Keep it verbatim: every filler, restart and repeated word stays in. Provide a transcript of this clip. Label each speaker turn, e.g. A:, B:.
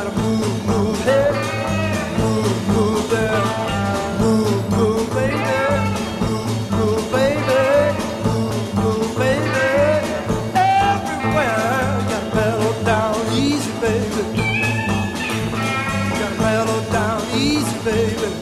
A: gotta move, move here, move, move there, move, move, baby, move, move, baby, move, move, baby. Everywhere, gotta mellow down easy, baby. Gotta mellow down easy, baby.